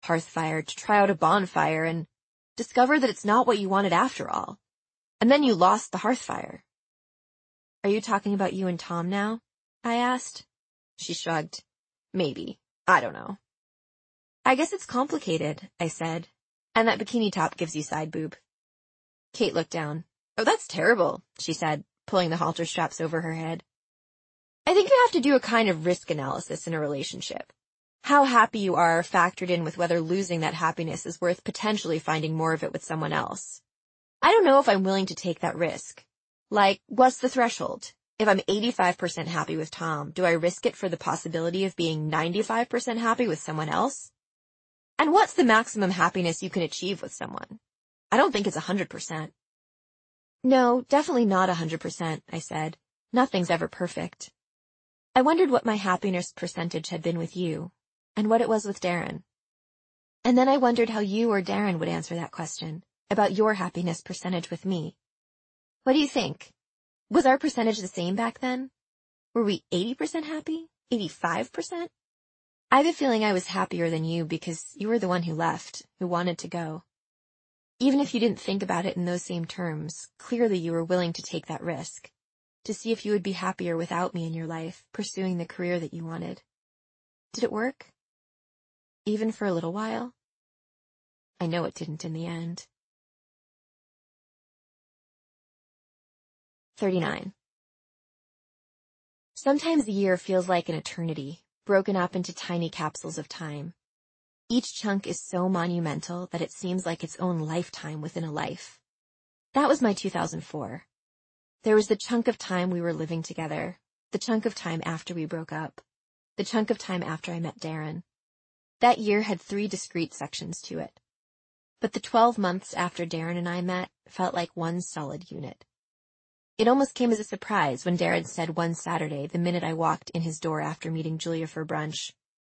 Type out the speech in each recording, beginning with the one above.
hearth fire to try out a bonfire and discover that it's not what you wanted after all. And then you lost the hearth fire. Are you talking about you and Tom now? I asked. She shrugged. Maybe. I don't know. I guess it's complicated, I said. And that bikini top gives you side boob. Kate looked down. Oh, that's terrible, she said, pulling the halter straps over her head. I think you have to do a kind of risk analysis in a relationship. How happy you are factored in with whether losing that happiness is worth potentially finding more of it with someone else. I don't know if I'm willing to take that risk. Like, what's the threshold? If I'm 85% happy with Tom, do I risk it for the possibility of being 95% happy with someone else? And what's the maximum happiness you can achieve with someone? I don't think it's 100%. No, definitely not 100%, I said. Nothing's ever perfect. I wondered what my happiness percentage had been with you, and what it was with Darren. And then I wondered how you or Darren would answer that question, about your happiness percentage with me. What do you think? Was our percentage the same back then? Were we 80% happy? 85%? I have a feeling I was happier than you because you were the one who left, who wanted to go. Even if you didn't think about it in those same terms, clearly you were willing to take that risk, to see if you would be happier without me in your life, pursuing the career that you wanted. Did it work? Even for a little while? I know it didn't in the end. 39. Sometimes a year feels like an eternity, broken up into tiny capsules of time. Each chunk is so monumental that it seems like its own lifetime within a life. That was my 2004. There was the chunk of time we were living together, the chunk of time after we broke up, the chunk of time after I met Darren. That year had 3 discrete sections to it. But the 12 months after Darren and I met felt like one solid unit. It almost came as a surprise when Darren said one Saturday, the minute I walked in his door after meeting Julia for brunch,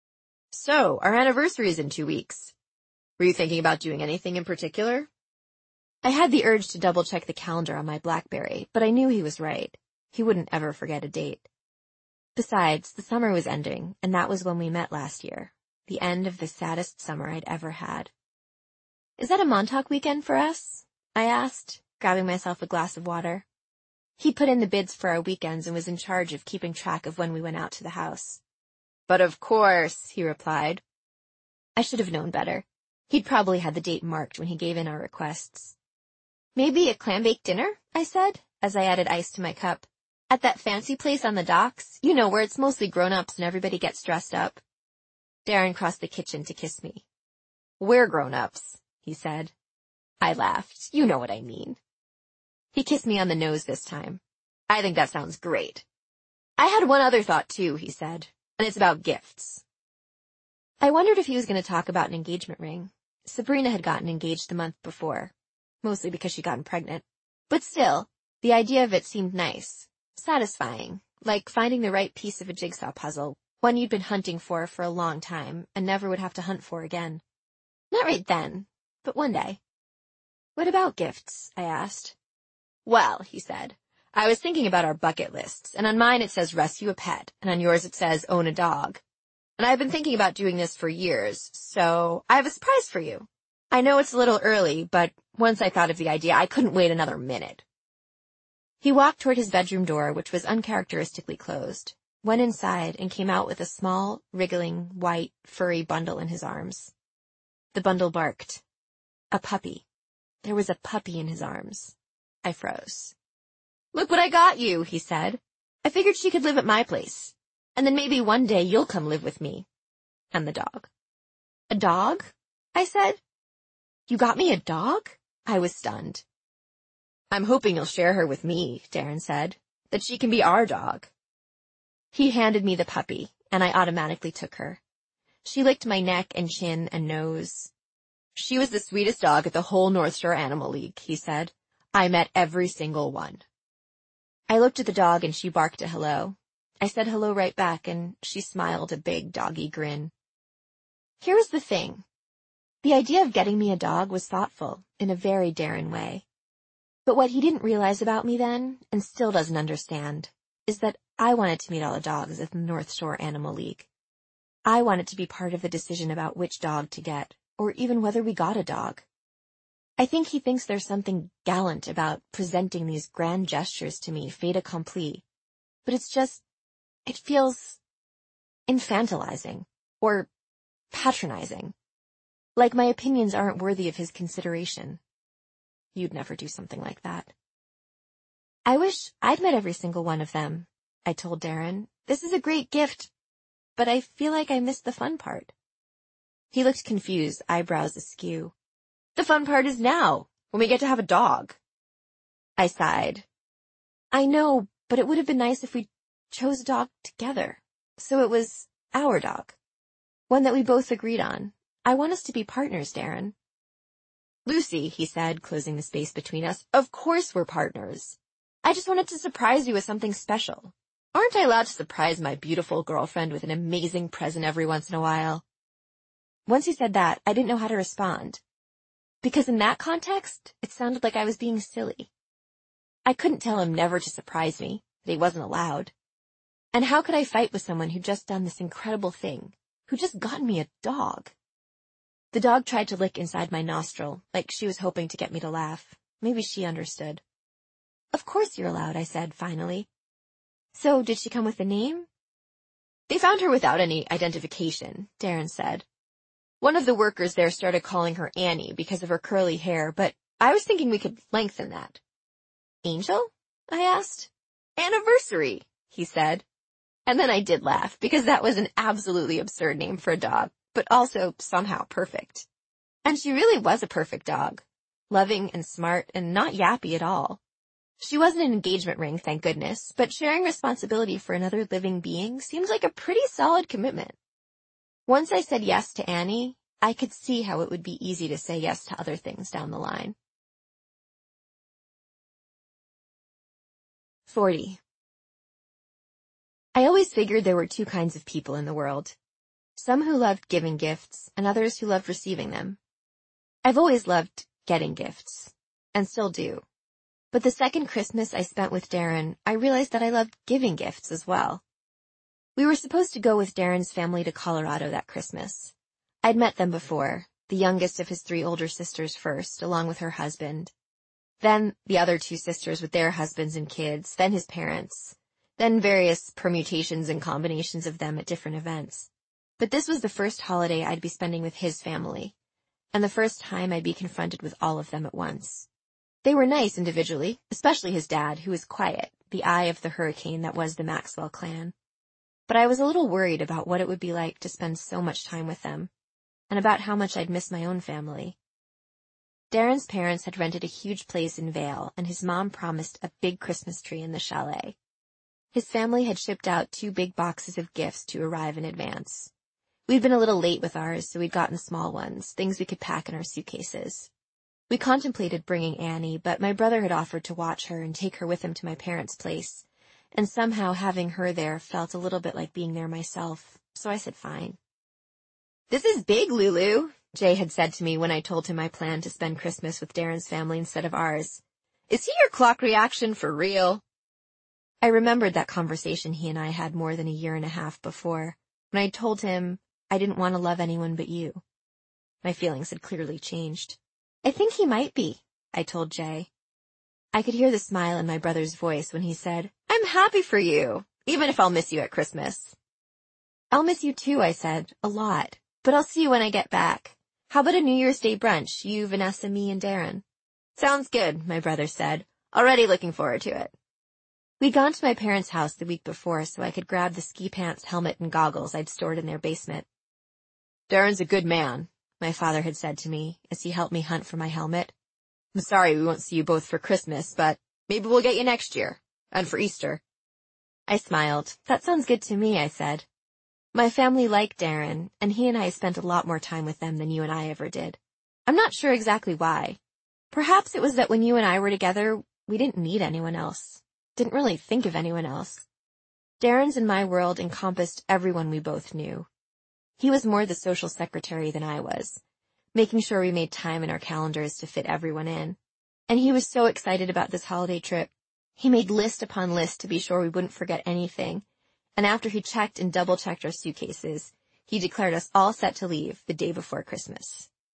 "So, our anniversary is in 2 weeks. Were you thinking about doing anything in particular?" I had the urge to double-check the calendar on my BlackBerry, but I knew he was right. He wouldn't ever forget a date. Besides, the summer was ending, and that was when we met last year, the end of the saddest summer I'd ever had. "Is that a Montauk weekend for us?" I asked, grabbing myself a glass of water. He put in the bids for our weekends and was in charge of keeping track of when we went out to the house. "But of course," he replied. I should have known better. He'd probably had the date marked when he gave in our requests. "Maybe a clam-baked dinner?" I said, as I added ice to my cup. "At that fancy place on the docks, you know, where it's mostly grown-ups and everybody gets dressed up." Darren crossed the kitchen to kiss me. "We're grown-ups," he said. I laughed. "You know what I mean." He kissed me on the nose this time. "I think that sounds great." "I had one other thought too," he said, "and it's about gifts." I wondered if he was going to talk about an engagement ring. Sabrina had gotten engaged the month before, mostly because she'd gotten pregnant. But still, the idea of it seemed nice, satisfying, like finding the right piece of a jigsaw puzzle, one you'd been hunting for a long time and never would have to hunt for again. Not right then, but one day. "What about gifts?" I asked. "Well," he said, "I was thinking about our bucket lists, and on mine it says rescue a pet, and on yours it says own a dog. And I've been thinking about doing this for years, so I have a surprise for you. I know it's a little early, but once I thought of the idea, I couldn't wait another minute." He walked toward his bedroom door, which was uncharacteristically closed, went inside, and came out with a small, wriggling, white, furry bundle in his arms. The bundle barked. A puppy. There was a puppy in his arms. I froze. "Look what I got you," he said. "I figured she could live at my place. And then maybe one day you'll come live with me." And the dog. "A dog?" I said. "You got me a dog?" I was stunned. "I'm hoping you'll share her with me," Darren said, "that she can be our dog." He handed me the puppy, and I automatically took her. She licked my neck and chin and nose. "She was the sweetest dog at the whole North Shore Animal League," he said. "I met every single one." I looked at the dog and she barked a hello. I said hello right back and she smiled a big doggy grin. Here was the thing. The idea of getting me a dog was thoughtful in a very Darren way. But what he didn't realize about me then, and still doesn't understand, is that I wanted to meet all the dogs at the North Shore Animal League. I wanted to be part of the decision about which dog to get, or even whether we got a dog. I think he thinks there's something gallant about presenting these grand gestures to me fait accompli, but it feels infantilizing or patronizing, like my opinions aren't worthy of his consideration. You'd never do something like that. I wish I'd met every single one of them, I told Darren. This is a great gift, but I feel like I missed the fun part. He looked confused, eyebrows askew. The fun part is now, when we get to have a dog. I sighed. I know, but it would have been nice if we chose a dog together. So it was our dog. One that we both agreed on. I want us to be partners, Darren. Lucy, he said, closing the space between us, of course we're partners. I just wanted to surprise you with something special. Aren't I allowed to surprise my beautiful girlfriend with an amazing present every once in a while? Once he said that, I didn't know how to respond. Because in that context, it sounded like I was being silly. I couldn't tell him never to surprise me, that he wasn't allowed. And how could I fight with someone who'd just done this incredible thing, who just gotten me a dog? The dog tried to lick inside my nostril, like she was hoping to get me to laugh. Maybe she understood. Of course you're allowed, I said, finally. So, did she come with a name? They found her without any identification, Darren said. One of the workers there started calling her Annie because of her curly hair, but I was thinking we could lengthen that. Angel? I asked. Anniversary, he said. And then I did laugh, because that was an absolutely absurd name for a dog, but also somehow perfect. And she really was a perfect dog. Loving and smart and not yappy at all. She wasn't an engagement ring, thank goodness, but sharing responsibility for another living being seems like a pretty solid commitment. Once I said yes to Annie, I could see how it would be easy to say yes to other things down the line. 40. I always figured there were two kinds of people in the world. Some who loved giving gifts and others who loved receiving them. I've always loved getting gifts, and still do. But the second Christmas I spent with Darren, I realized that I loved giving gifts as well. We were supposed to go with Darren's family to Colorado that Christmas. I'd met them before, the youngest of his 3 older sisters first, along with her husband. Then the other 2 sisters with their husbands and kids, then his parents, then various permutations and combinations of them at different events. But this was the first holiday I'd be spending with his family, and the first time I'd be confronted with all of them at once. They were nice individually, especially his dad, who was quiet, the eye of the hurricane that was the Maxwell clan. But I was a little worried about what it would be like to spend so much time with them, and about how much I'd miss my own family. Darren's parents had rented a huge place in Vail, and his mom promised a big Christmas tree in the chalet. His family had shipped out 2 big boxes of gifts to arrive in advance. We'd been a little late with ours, so we'd gotten small ones, things we could pack in our suitcases. We contemplated bringing Annie, but my brother had offered to watch her and take her with him to my parents' place, and somehow having her there felt a little bit like being there myself, so I said fine. This is big, Lulu, Jay had said to me when I told him I planned to spend Christmas with Darren's family instead of ours. Is he your clock reaction for real? I remembered that conversation he and I had more than a year and a half before, when I told him I didn't want to love anyone but you. My feelings had clearly changed. I think he might be, I told Jay. I could hear the smile in my brother's voice when he said, I'm happy for you, even if I'll miss you at Christmas. I'll miss you too, I said, a lot, but I'll see you when I get back. How about a New Year's Day brunch, you, Vanessa, me, and Darren? Sounds good, my brother said, already looking forward to it. We'd gone to my parents' house the week before so I could grab the ski pants, helmet, and goggles I'd stored in their basement. Darren's a good man, my father had said to me as he helped me hunt for my helmet. I'm sorry we won't see you both for Christmas, but maybe we'll get you next year, and for Easter. I smiled. That sounds good to me, I said. My family liked Darren, and he and I spent a lot more time with them than you and I ever did. I'm not sure exactly why. Perhaps it was that when you and I were together, we didn't need anyone else. Didn't really think of anyone else. Darren's and my world encompassed everyone we both knew. He was more the social secretary than I was, making sure we made time in our calendars to fit everyone in. And he was so excited about this holiday trip. He made list upon list to be sure we wouldn't forget anything. And after he checked and double-checked our suitcases, he declared us all set to leave the day before Christmas.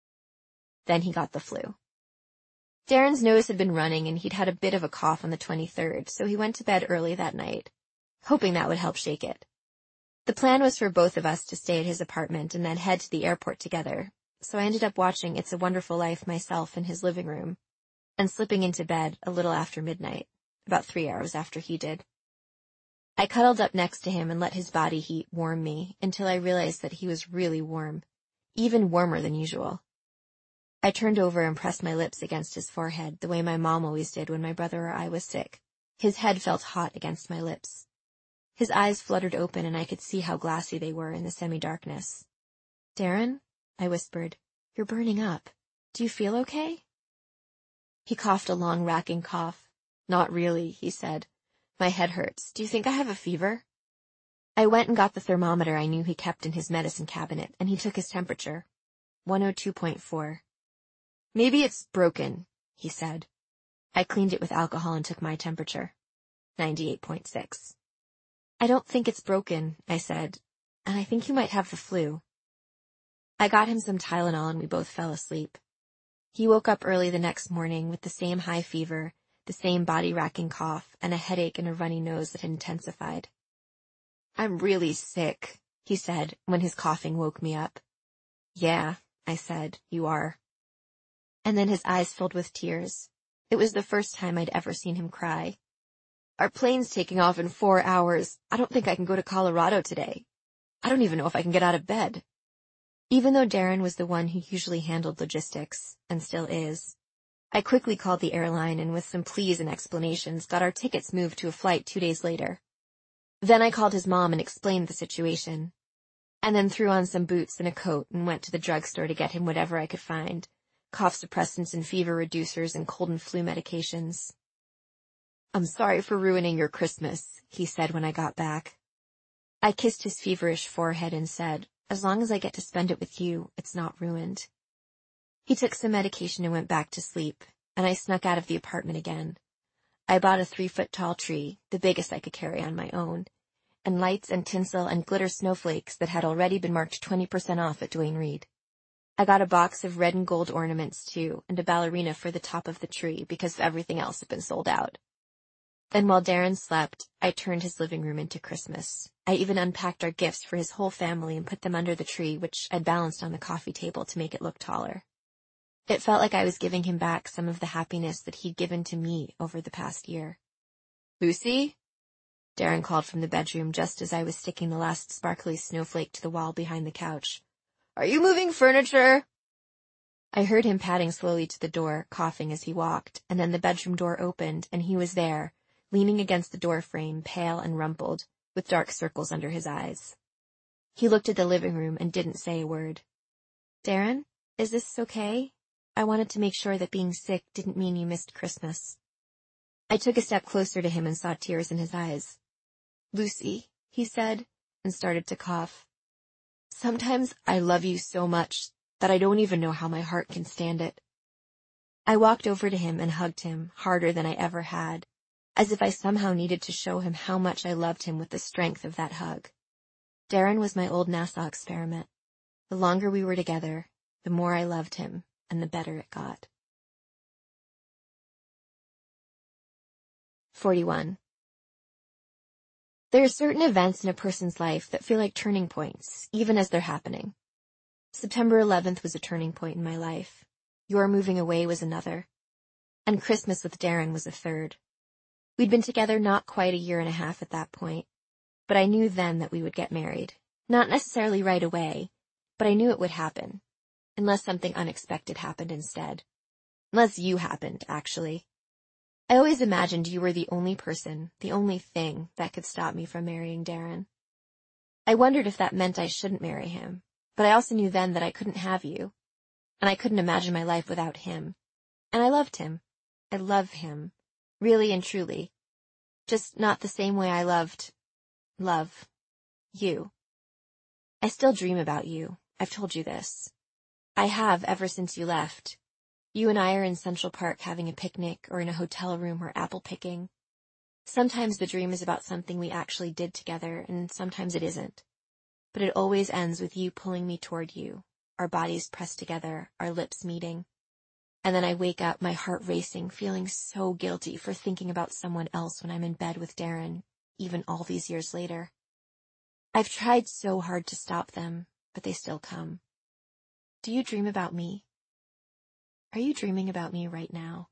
Then he got the flu. Darren's nose had been running and he'd had a bit of a cough on the 23rd, so he went to bed early that night, hoping that would help shake it. The plan was for both of us to stay at his apartment and then head to the airport together, so I ended up watching It's a Wonderful Life myself in his living room and slipping into bed a little after midnight, about 3 hours after he did. I cuddled up next to him and let his body heat warm me until I realized that he was really warm, even warmer than usual. I turned over and pressed my lips against his forehead the way my mom always did when my brother or I was sick. His head felt hot against my lips. His eyes fluttered open and I could see how glassy they were in the semi-darkness. "Darren," I whispered, "you're burning up. Do you feel okay?" He coughed a long, racking cough. "Not really," he said. "My head hurts. Do you think I have a fever?" I went and got the thermometer I knew he kept in his medicine cabinet, and he took his temperature. 102.4. "Maybe it's broken," he said. I cleaned it with alcohol and took my temperature. 98.6. "I don't think it's broken," I said, "and I think you might have the flu." I got him some Tylenol and we both fell asleep. He woke up early the next morning with the same high fever, the same body-racking cough, and a headache and a runny nose that had intensified. "I'm really sick," he said when his coughing woke me up. "Yeah," I said, "you are." And then his eyes filled with tears. It was the first time I'd ever seen him cry. "Our plane's taking off in 4 hours. I don't think I can go to Colorado today. I don't even know if I can get out of bed." Even though Darren was the one who usually handled logistics, and still is, I quickly called the airline and with some pleas and explanations got our tickets moved to a flight 2 days later. Then I called his mom and explained the situation, and then threw on some boots and a coat and went to the drugstore to get him whatever I could find, cough suppressants and fever reducers and cold and flu medications. "I'm sorry for ruining your Christmas," he said when I got back. I kissed his feverish forehead and said, "As long as I get to spend it with you, it's not ruined." He took some medication and went back to sleep, and I snuck out of the apartment again. I bought a 3-foot-tall tree, the biggest I could carry on my own, and lights and tinsel and glitter snowflakes that had already been marked 20% off at Duane Reade. I got a box of red and gold ornaments, too, and a ballerina for the top of the tree because everything else had been sold out. Then while Darren slept, I turned his living room into Christmas. I even unpacked our gifts for his whole family and put them under the tree, which I'd balanced on the coffee table to make it look taller. It felt like I was giving him back some of the happiness that he'd given to me over the past year. "Lucy?" Darren called from the bedroom just as I was sticking the last sparkly snowflake to the wall behind the couch. "Are you moving furniture?" I heard him padding slowly to the door, coughing as he walked, and then the bedroom door opened, and he was there, leaning against the door frame, pale and rumpled, with dark circles under his eyes. He looked at the living room and didn't say a word. "Darren, is this okay? I wanted to make sure that being sick didn't mean you missed Christmas." I took a step closer to him and saw tears in his eyes. "Lucy," he said, and started to cough. "Sometimes I love you so much that I don't even know how my heart can stand it." I walked over to him and hugged him, harder than I ever had, as if I somehow needed to show him how much I loved him with the strength of that hug. Darren was my old NASA experiment. The longer we were together, the more I loved him, and the better it got. 41. There are certain events in a person's life that feel like turning points, even as they're happening. September 11th was a turning point in my life. Your moving away was another. And Christmas with Darren was a third. We'd been together not quite a year and a half at that point, but I knew then that we would get married. Not necessarily right away, but I knew it would happen, unless something unexpected happened instead. Unless you happened, actually. I always imagined you were the only person, the only thing that could stop me from marrying Darren. I wondered if that meant I shouldn't marry him, but I also knew then that I couldn't have you, and I couldn't imagine my life without him. And I loved him. I love him. Really and truly. Just not the same way I love you. I still dream about you. I've told you this. I have ever since you left. You and I are in Central Park having a picnic or in a hotel room or apple picking. Sometimes the dream is about something we actually did together, and sometimes it isn't. But it always ends with you pulling me toward you, our bodies pressed together, our lips meeting. And then I wake up, my heart racing, feeling so guilty for thinking about someone else when I'm in bed with Darren, even all these years later. I've tried so hard to stop them, but they still come. Do you dream about me? Are you dreaming about me right now?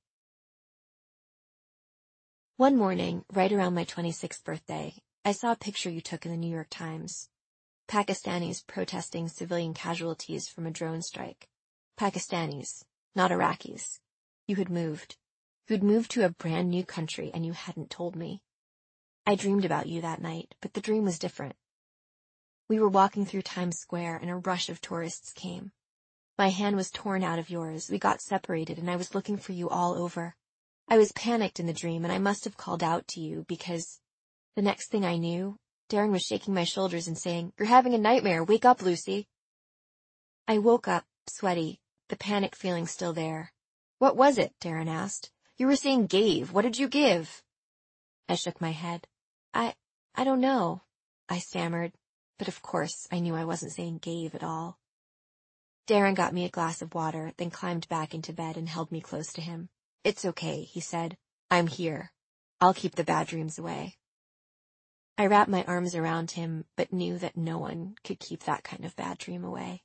One morning, right around my 26th birthday, I saw a picture you took in the New York Times. Pakistanis protesting civilian casualties from a drone strike. Pakistanis, not Iraqis. You had moved. You'd moved to a brand new country and you hadn't told me. I dreamed about you that night, but the dream was different. We were walking through Times Square and a rush of tourists came. My hand was torn out of yours, we got separated, and I was looking for you all over. I was panicked in the dream, and I must have called out to you because the next thing I knew, Darren was shaking my shoulders and saying, "You're having a nightmare, wake up, Lucy." I woke up, sweaty, the panic feeling still there. "What was it?" Darren asked. "You were saying gave. What did you give?" I shook my head. I don't know," I stammered, but of course I knew I wasn't saying gave at all. Darren got me a glass of water, then climbed back into bed and held me close to him. "It's okay," he said. "I'm here. I'll keep the bad dreams away." I wrapped my arms around him, but knew that no one could keep that kind of bad dream away.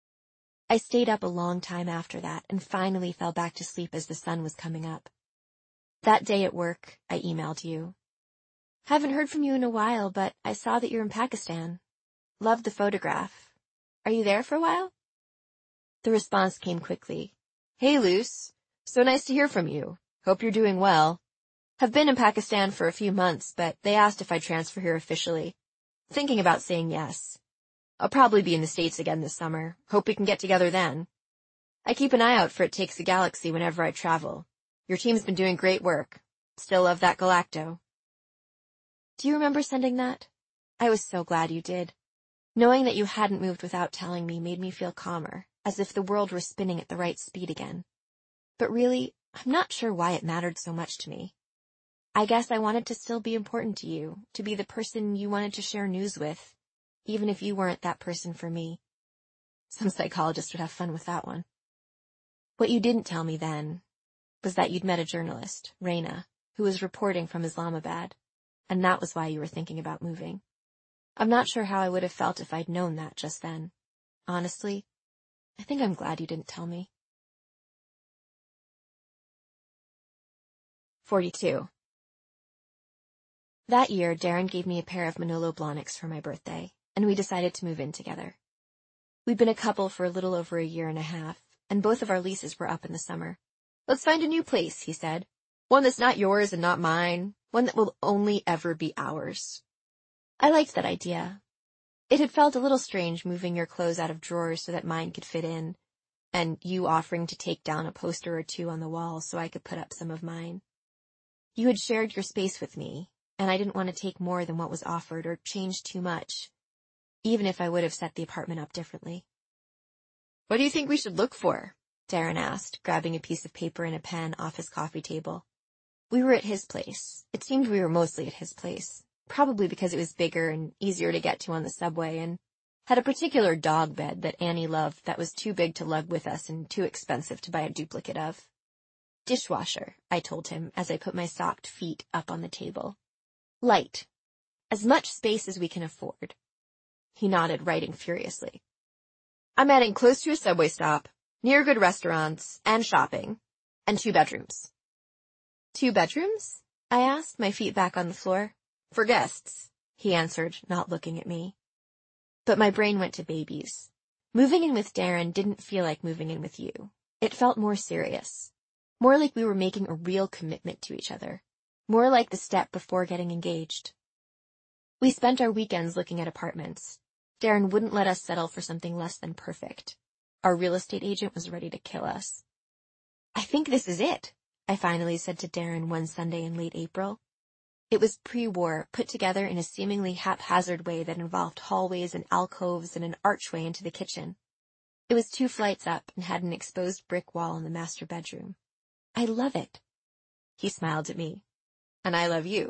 I stayed up a long time after that and finally fell back to sleep as the sun was coming up. That day at work, I emailed you. "Haven't heard from you in a while, but I saw that you're in Pakistan. Loved the photograph. Are you there for a while?" The response came quickly. "Hey, Luce. So nice to hear from you. Hope you're doing well. Have been in Pakistan for a few months, but they asked if I'd transfer here officially. Thinking about saying yes. I'll probably be in the States again this summer. Hope we can get together then. I keep an eye out for It Takes a Galaxy whenever I travel. Your team's been doing great work. Still love that Galacto." Do you remember sending that? I was so glad you did. Knowing that you hadn't moved without telling me made me feel calmer, as if the world were spinning at the right speed again. But really, I'm not sure why it mattered so much to me. I guess I wanted to still be important to you, to be the person you wanted to share news with, even if you weren't that person for me. Some psychologist would have fun with that one. What you didn't tell me then was that you'd met a journalist, Raina, who was reporting from Islamabad, and that was why you were thinking about moving. I'm not sure how I would have felt if I'd known that just then. Honestly, I think I'm glad you didn't tell me. 42. That year, Darren gave me a pair of Manolo Blahniks for my birthday, and we decided to move in together. We'd been a couple for a little over a year and a half, and both of our leases were up in the summer. "Let's find a new place," he said. "One that's not yours and not mine. One that will only ever be ours." I liked that idea. It had felt a little strange moving your clothes out of drawers so that mine could fit in, and you offering to take down a poster or two on the wall so I could put up some of mine. You had shared your space with me, and I didn't want to take more than what was offered or change too much, even if I would have set the apartment up differently. "What do you think we should look for?" Darren asked, grabbing a piece of paper and a pen off his coffee table. We were at his place. It seemed we were mostly at his place, probably because it was bigger and easier to get to on the subway and had a particular dog bed that Annie loved that was too big to lug with us and too expensive to buy a duplicate of. "Dishwasher," I told him as I put my socked feet up on the table. "Light. As much space as we can afford." He nodded, writing furiously. "I'm adding close to a subway stop, near good restaurants, and shopping, and 2 bedrooms. 2 bedrooms? I asked, my feet back on the floor. "For guests," he answered, not looking at me. But my brain went to babies. Moving in with Darren didn't feel like moving in with you. It felt more serious. More like we were making a real commitment to each other. More like the step before getting engaged. We spent our weekends looking at apartments. Darren wouldn't let us settle for something less than perfect. Our real estate agent was ready to kill us. "I think this is it," I finally said to Darren one Sunday in late April. It was pre-war, put together in a seemingly haphazard way that involved hallways and alcoves and an archway into the kitchen. It was 2 flights up and had an exposed brick wall in the master bedroom. "I love it." He smiled at me. "And I love you."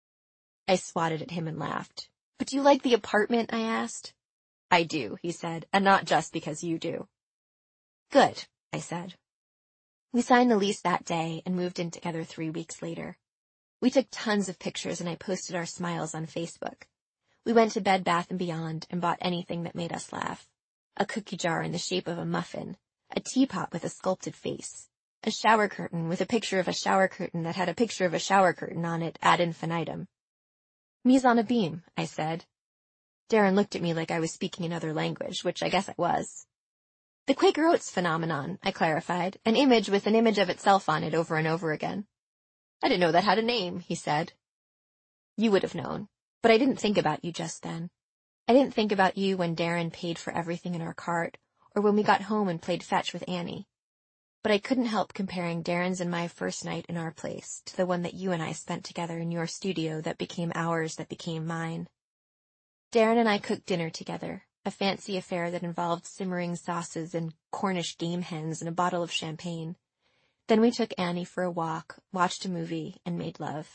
I swatted at him and laughed. "But do you like the apartment?" I asked. "I do," he said, "and not just because you do." "Good," I said. We signed the lease that day and moved in together 3 weeks later. We took tons of pictures and I posted our smiles on Facebook. We went to Bed Bath & Beyond and bought anything that made us laugh. A cookie jar in the shape of a muffin, a teapot with a sculpted face, a shower curtain with a picture of a shower curtain that had a picture of a shower curtain on it ad infinitum. Mise en abîme, I said. Darren looked at me like I was speaking another language, which I guess I was. The Quaker Oats phenomenon, I clarified, an image with an image of itself on it over and over again. I didn't know that had a name, he said. You would have known, but I didn't think about you just then. I didn't think about you when Darren paid for everything in our cart, or when we got home and played fetch with Annie. But I couldn't help comparing Darren's and my first night in our place to the one that you and I spent together in your studio that became ours, that became mine. Darren and I cooked dinner together, a fancy affair that involved simmering sauces and Cornish game hens and a bottle of champagne. Then we took Annie for a walk, watched a movie, and made love.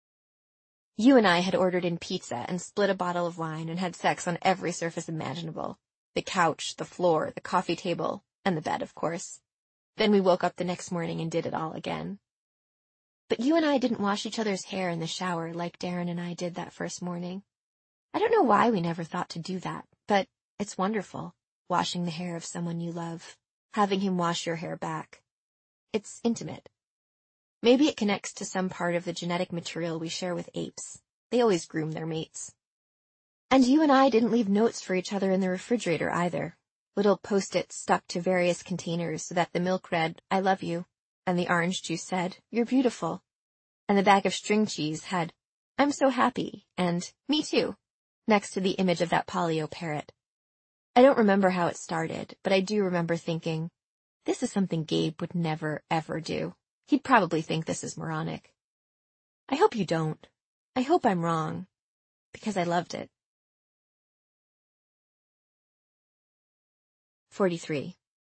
You and I had ordered in pizza and split a bottle of wine and had sex on every surface imaginable. The couch, the floor, the coffee table, and the bed, of course. Then we woke up the next morning and did it all again. But you and I didn't wash each other's hair in the shower like Darren and I did that first morning. I don't know why we never thought to do that, but it's wonderful, washing the hair of someone you love, having him wash your hair back. It's intimate. Maybe it connects to some part of the genetic material we share with apes. They always groom their mates. And you and I didn't leave notes for each other in the refrigerator either. Little post-its stuck to various containers so that the milk read, I love you, and the orange juice said, you're beautiful. And the bag of string cheese had, I'm so happy, and me too, next to the image of that polio parrot. I don't remember how it started, but I do remember thinking, this is something Gabe would never, ever do. He'd probably think this is moronic. I hope you don't. I hope I'm wrong, because I loved it. 43.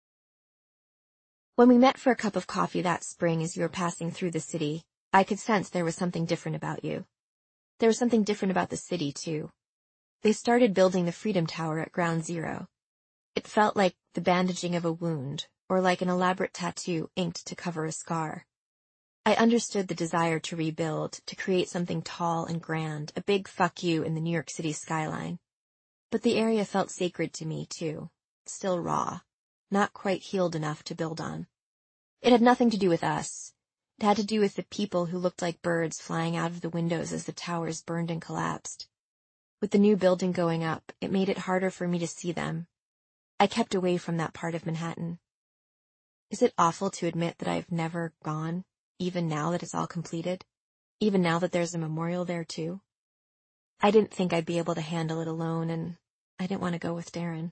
When we met for a cup of coffee that spring as you were passing through the city, I could sense there was something different about you. There was something different about the city, too. They started building the Freedom Tower at Ground Zero. It felt like the bandaging of a wound, or like an elaborate tattoo inked to cover a scar. I understood the desire to rebuild, to create something tall and grand, a big fuck you in the New York City skyline. But the area felt sacred to me, too. Still raw, not quite healed enough to build on. It had nothing to do with us. It had to do with the people who looked like birds flying out of the windows as the towers burned and collapsed. With the new building going up, it made it harder for me to see them. I kept away from that part of Manhattan. Is it awful to admit that I've never gone, even now that it's all completed? Even now that there's a memorial there, too? I didn't think I'd be able to handle it alone, and I didn't want to go with Darren.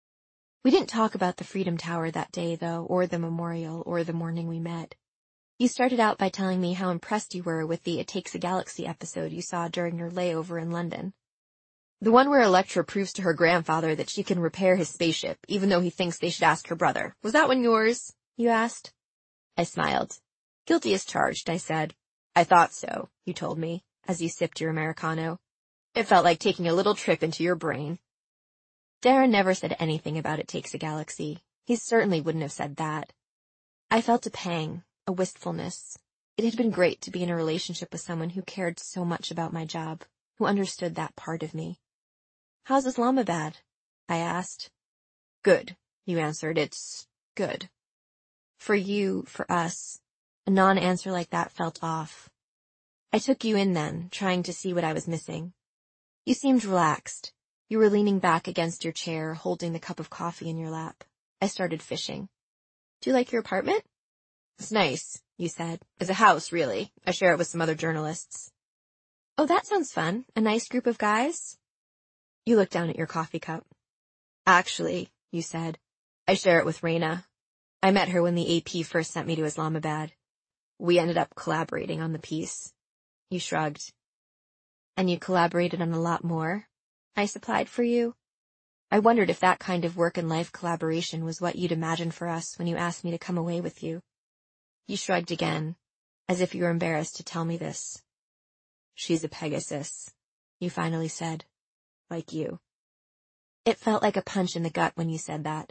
We didn't talk about the Freedom Tower that day, though, or the memorial, or the morning we met. You started out by telling me how impressed you were with the It Takes a Galaxy episode you saw during your layover in London. The one where Elektra proves to her grandfather that she can repair his spaceship, even though he thinks they should ask her brother. Was that one yours? You asked. I smiled. Guilty as charged, I said. I thought so, you told me, as you sipped your Americano. It felt like taking a little trip into your brain. Darren never said anything about It Takes a Galaxy. He certainly wouldn't have said that. I felt a pang, a wistfulness. It had been great to be in a relationship with someone who cared so much about my job, who understood that part of me. How's Islamabad? I asked. Good, you answered. It's good. For you, for us, a non-answer like that felt off. I took you in then, trying to see what I was missing. You seemed relaxed. You were leaning back against your chair, holding the cup of coffee in your lap. I started fishing. Do you like your apartment? It's nice, you said. It's a house, really. I share it with some other journalists. Oh, that sounds fun. A nice group of guys? You looked down at your coffee cup. Actually, you said, I share it with Raina. I met her when the AP first sent me to Islamabad. We ended up collaborating on the piece. You shrugged. And you collaborated on a lot more? I supplied for you? I wondered if that kind of work and life collaboration was what you'd imagined for us when you asked me to come away with you. You shrugged again, as if you were embarrassed to tell me this. She's a Pegasus, you finally said. Like you. It felt like a punch in the gut when you said that.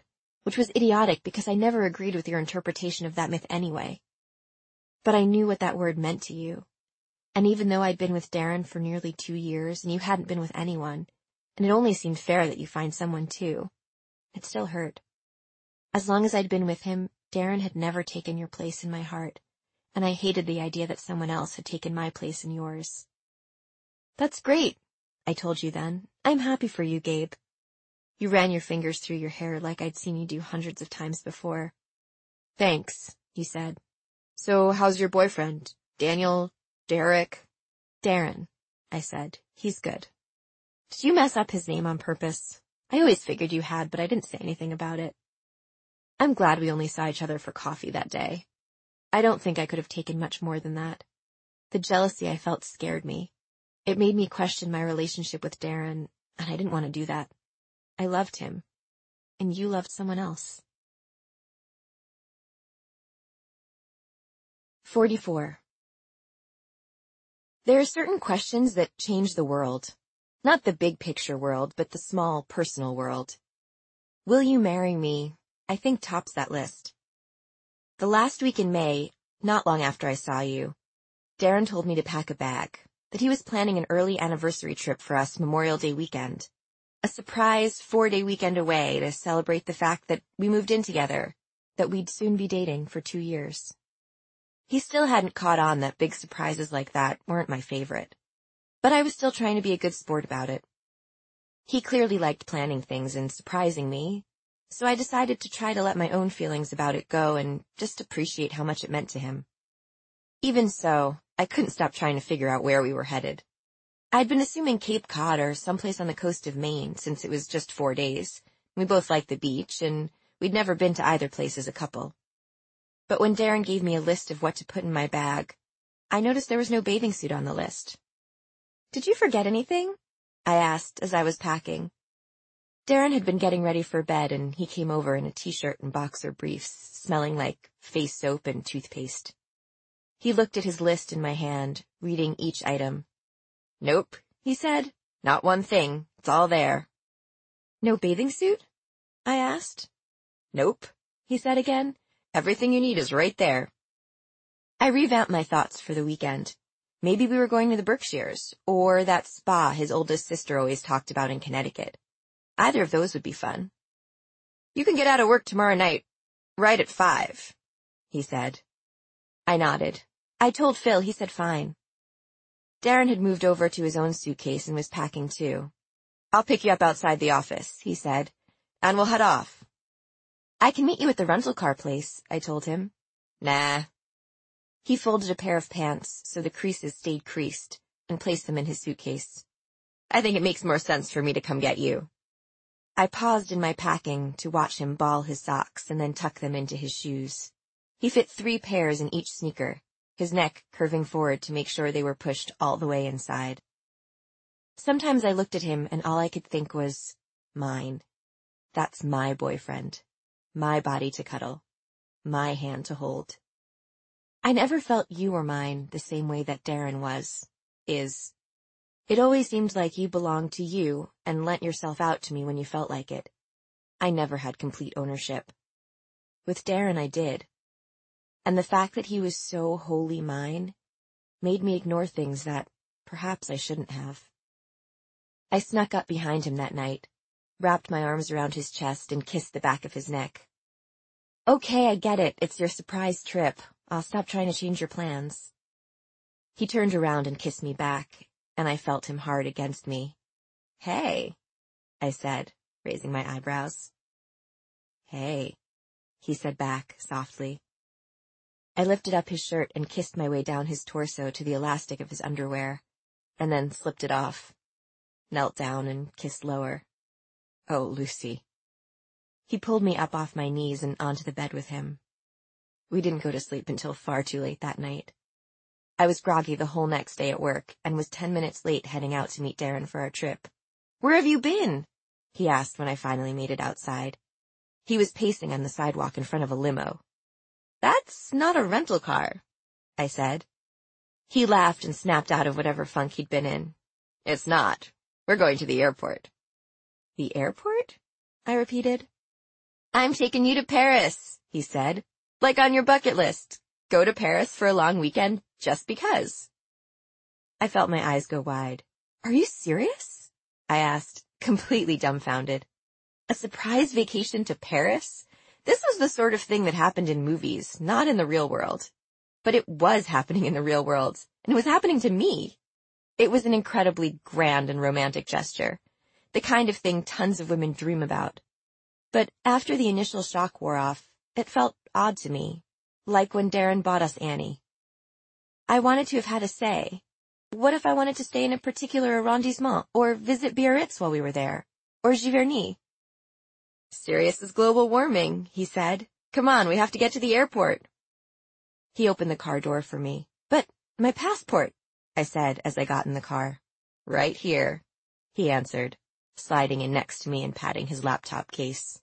which was idiotic because I never agreed with your interpretation of that myth anyway. But I knew what that word meant to you. And even though I'd been with Darren for nearly 2 years and you hadn't been with anyone, and it only seemed fair that you find someone too, it still hurt. As long as I'd been with him, Darren had never taken your place in my heart, and I hated the idea that someone else had taken my place in yours. That's great, I told you then. I'm happy for you, Gabe. You ran your fingers through your hair like I'd seen you do hundreds of times before. Thanks, he said. So how's your boyfriend? Daniel? Derek? Darren, I said. He's good. Did you mess up his name on purpose? I always figured you had, but I didn't say anything about it. I'm glad we only saw each other for coffee that day. I don't think I could have taken much more than that. The jealousy I felt scared me. It made me question my relationship with Darren, and I didn't want to do that. I loved him, and you loved someone else. 44. There are certain questions that change the world. Not the big picture world, but the small, personal world. Will you marry me? I think tops that list. The last week in May, not long after I saw you, Darren told me to pack a bag, that he was planning an early anniversary trip for us Memorial Day weekend. A surprise 4-day weekend away to celebrate the fact that we moved in together, that we'd soon be dating for 2 years. He still hadn't caught on that big surprises like that weren't my favorite. But I was still trying to be a good sport about it. He clearly liked planning things and surprising me, so I decided to try to let my own feelings about it go and just appreciate how much it meant to him. Even so, I couldn't stop trying to figure out where we were headed. I'd been assuming Cape Cod or someplace on the coast of Maine since it was just 4 days. We both liked the beach, and we'd never been to either place as a couple. But when Darren gave me a list of what to put in my bag, I noticed there was no bathing suit on the list. Did you forget anything? I asked as I was packing. Darren had been getting ready for bed, and he came over in a t-shirt and boxer briefs, smelling like face soap and toothpaste. He looked at his list in my hand, reading each item. Nope, he said. Not one thing. It's all there. No bathing suit? I asked. Nope, he said again. Everything you need is right there. I revamped my thoughts for the weekend. Maybe we were going to the Berkshires, or that spa his oldest sister always talked about in Connecticut. Either of those would be fun. You can get out of work tomorrow night, right at 5, he said. I nodded. I told Phil, he said fine. Darren had moved over to his own suitcase and was packing too. I'll pick you up outside the office, he said, and we'll head off. I can meet you at the rental car place, I told him. Nah. He folded a pair of pants so the creases stayed creased and placed them in his suitcase. I think it makes more sense for me to come get you. I paused in my packing to watch him ball his socks and then tuck them into his shoes. He fit 3 pairs in each sneaker, his neck curving forward to make sure they were pushed all the way inside. Sometimes I looked at him and all I could think was, mine. That's my boyfriend. My body to cuddle. My hand to hold. I never felt you were mine the same way that Darren is. It always seemed like you belonged to you and lent yourself out to me when you felt like it. I never had complete ownership. With Darren I did. And the fact that he was so wholly mine made me ignore things that perhaps I shouldn't have. I snuck up behind him that night, wrapped my arms around his chest and kissed the back of his neck. Okay, I get it. It's your surprise trip. I'll stop trying to change your plans. He turned around and kissed me back, and I felt him hard against me. Hey, I said, raising my eyebrows. Hey, he said back softly. I lifted up his shirt and kissed my way down his torso to the elastic of his underwear, and then slipped it off, knelt down and kissed lower. Oh, Lucy. He pulled me up off my knees and onto the bed with him. We didn't go to sleep until far too late that night. I was groggy the whole next day at work and was 10 minutes late heading out to meet Darren for our trip. Where have you been? He asked when I finally made it outside. He was pacing on the sidewalk in front of a limo. That's not a rental car, I said. He laughed and snapped out of whatever funk he'd been in. It's not. We're going to the airport. The airport? I repeated. I'm taking you to Paris, he said. Like on your bucket list. Go to Paris for a long weekend just because. I felt my eyes go wide. Are you serious? I asked, completely dumbfounded. A surprise vacation to Paris? This was the sort of thing that happened in movies, not in the real world. But it was happening in the real world, and it was happening to me. It was an incredibly grand and romantic gesture, the kind of thing tons of women dream about. But after the initial shock wore off, it felt odd to me, like when Darren bought us Annie. I wanted to have had a say. What if I wanted to stay in a particular arrondissement, or visit Biarritz while we were there, or Giverny? Serious as global warming, he said. Come on, we have to get to the airport. He opened the car door for me. But my passport, I said as I got in the car. Right here, he answered, sliding in next to me and patting his laptop case.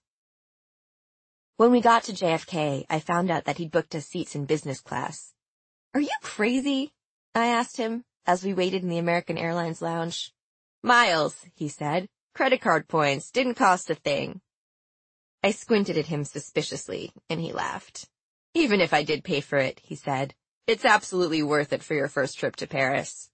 When we got to JFK, I found out that he'd booked us seats in business class. Are you crazy? I asked him as we waited in the American Airlines lounge. Miles, he said. Credit card points, didn't cost a thing. I squinted at him suspiciously, and he laughed. Even if I did pay for it, he said, it's absolutely worth it for your first trip to Paris.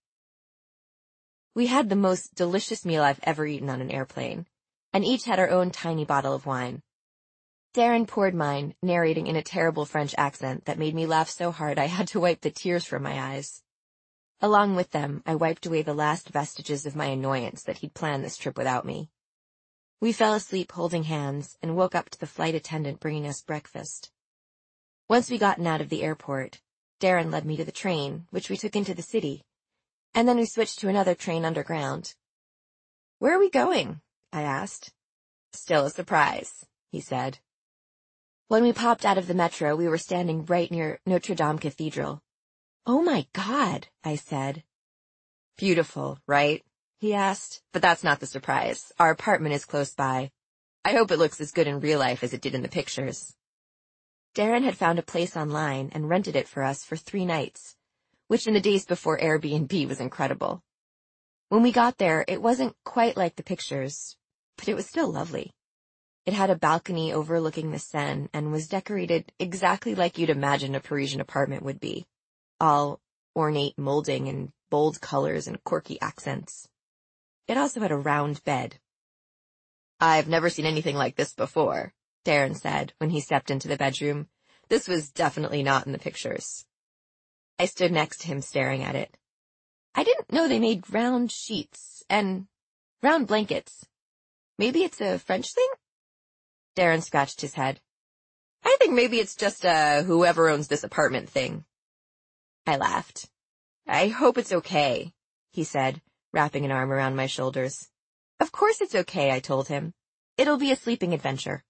We had the most delicious meal I've ever eaten on an airplane, and each had our own tiny bottle of wine. Darren poured mine, narrating in a terrible French accent that made me laugh so hard I had to wipe the tears from my eyes. Along with them, I wiped away the last vestiges of my annoyance that he'd planned this trip without me. We fell asleep holding hands and woke up to the flight attendant bringing us breakfast. Once we gotten out of the airport, Darren led me to the train, which we took into the city, and then we switched to another train underground. Where are we going? I asked. Still a surprise, he said. When we popped out of the metro, we were standing right near Notre Dame Cathedral. Oh my God, I said. Beautiful, right? He asked. But that's not the surprise. Our apartment is close by. I hope it looks as good in real life as it did in the pictures. Darren had found a place online and rented it for us for 3 nights, which in the days before Airbnb was incredible. When we got there, it wasn't quite like the pictures, but it was still lovely. It had a balcony overlooking the Seine and was decorated exactly like you'd imagine a Parisian apartment would be, all ornate molding and bold colors and quirky accents. It also had a round bed. I've never seen anything like this before, Darren said when he stepped into the bedroom. This was definitely not in the pictures. I stood next to him staring at it. I didn't know they made round sheets and round blankets. Maybe it's a French thing? Darren scratched his head. I think maybe it's just a whoever owns this apartment thing. I laughed. I hope it's okay, he said, wrapping an arm around my shoulders. Of course it's okay, I told him. It'll be a sleeping adventure.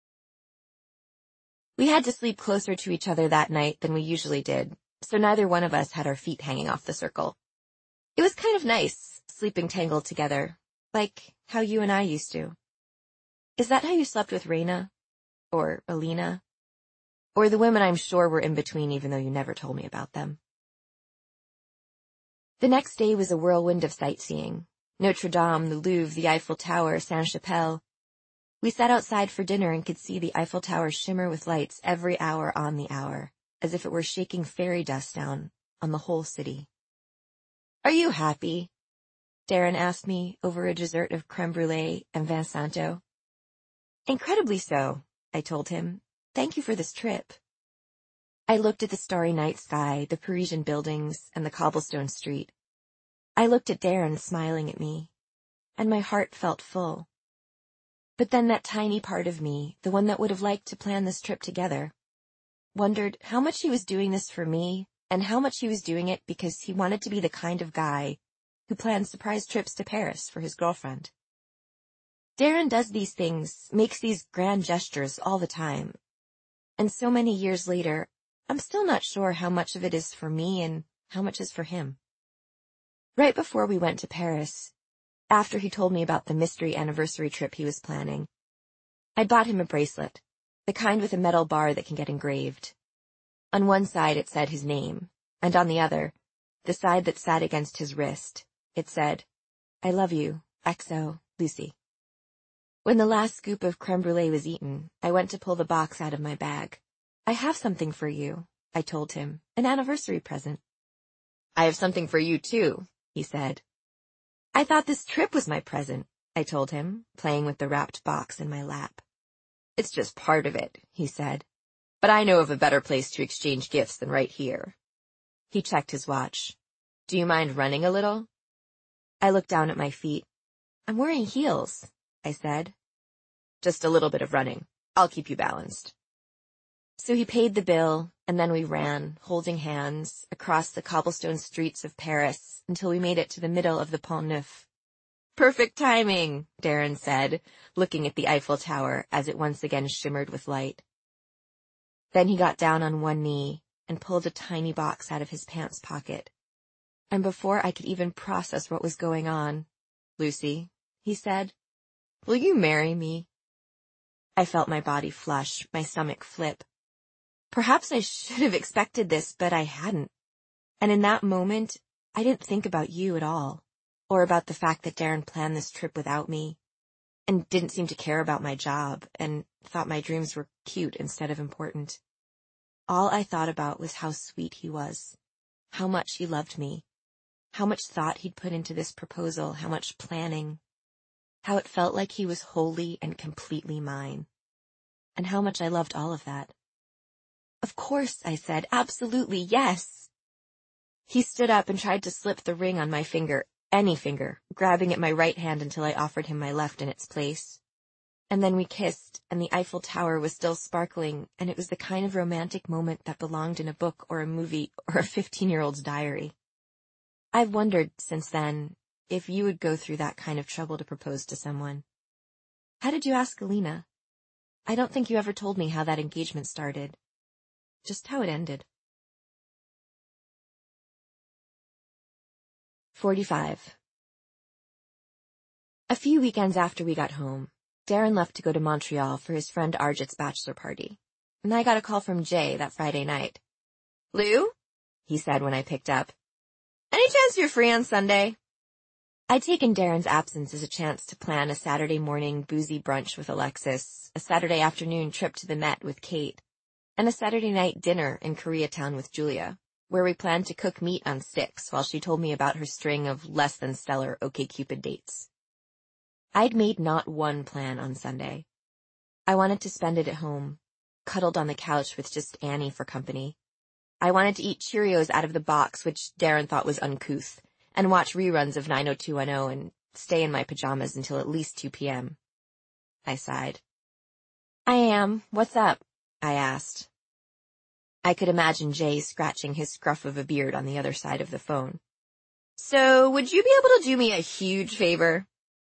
We had to sleep closer to each other that night than we usually did, so neither one of us had our feet hanging off the circle. It was kind of nice, sleeping tangled together, like how you and I used to. Is that how you slept with Raina? Or Alina? Or the women I'm sure were in between even though you never told me about them? The next day was a whirlwind of sightseeing. Notre Dame, the Louvre, the Eiffel Tower, Sainte-Chapelle. We sat outside for dinner and could see the Eiffel Tower shimmer with lights every hour on the hour, as if it were shaking fairy dust down on the whole city. Are you happy? Darren asked me over a dessert of creme brulee and Vin Santo. Incredibly so, I told him. Thank you for this trip. I looked at the starry night sky, the Parisian buildings, and the cobblestone street. I looked at Darren smiling at me, and my heart felt full. But then that tiny part of me, the one that would have liked to plan this trip together, wondered how much he was doing this for me and how much he was doing it because he wanted to be the kind of guy who plans surprise trips to Paris for his girlfriend. Darren does these things, makes these grand gestures all the time. And so many years later, I'm still not sure how much of it is for me and how much is for him. Right before we went to Paris, after he told me about the mystery anniversary trip he was planning, I bought him a bracelet, the kind with a metal bar that can get engraved. On one side it said his name, and on the other, the side that sat against his wrist, it said, I love you, XO, Lucy. When the last scoop of creme brulee was eaten, I went to pull the box out of my bag. I have something for you, I told him, an anniversary present. I have something for you too, he said. I thought this trip was my present, I told him, playing with the wrapped box in my lap. It's just part of it, he said. But I know of a better place to exchange gifts than right here. He checked his watch. Do you mind running a little? I looked down at my feet. I'm wearing heels, I said. Just a little bit of running. I'll keep you balanced. So he paid the bill, and then we ran, holding hands, across the cobblestone streets of Paris until we made it to the middle of the Pont Neuf. Perfect timing, Darren said, looking at the Eiffel Tower as it once again shimmered with light. Then he got down on one knee and pulled a tiny box out of his pants pocket. And before I could even process what was going on, Lucy, he said, will you marry me? I felt my body flush, my stomach flip. Perhaps I should have expected this, but I hadn't. And in that moment, I didn't think about you at all, or about the fact that Darren planned this trip without me, and didn't seem to care about my job, and thought my dreams were cute instead of important. All I thought about was how sweet he was, how much he loved me, how much thought he'd put into this proposal, how much planning, how it felt like he was wholly and completely mine, and how much I loved all of that. Of course, I said, absolutely, yes. He stood up and tried to slip the ring on my finger, any finger, grabbing at my right hand until I offered him my left in its place. And then we kissed, and the Eiffel Tower was still sparkling, and it was the kind of romantic moment that belonged in a book or a movie or a 15-year-old's diary. I've wondered since then if you would go through that kind of trouble to propose to someone. How did you ask Alina? I don't think you ever told me how that engagement started. Just how it ended. 45. A few weekends after we got home, Darren left to go to Montreal for his friend Arjit's bachelor party, and I got a call from Jay that Friday night. Lou? He said when I picked up. Any chance you're free on Sunday? I'd taken Darren's absence as a chance to plan a Saturday morning boozy brunch with Alexis, a Saturday afternoon trip to the Met with Kate, and a Saturday night dinner in Koreatown with Julia, where we planned to cook meat on sticks while she told me about her string of less-than-stellar OkCupid dates. I'd made not one plan on Sunday. I wanted to spend it at home, cuddled on the couch with just Annie for company. I wanted to eat Cheerios out of the box, which Darren thought was uncouth, and watch reruns of 90210 and stay in my pajamas until at least 2 p.m. I sighed. I am. What's up? I asked. I could imagine Jay scratching his scruff of a beard on the other side of the phone. So, would you be able to do me a huge favor?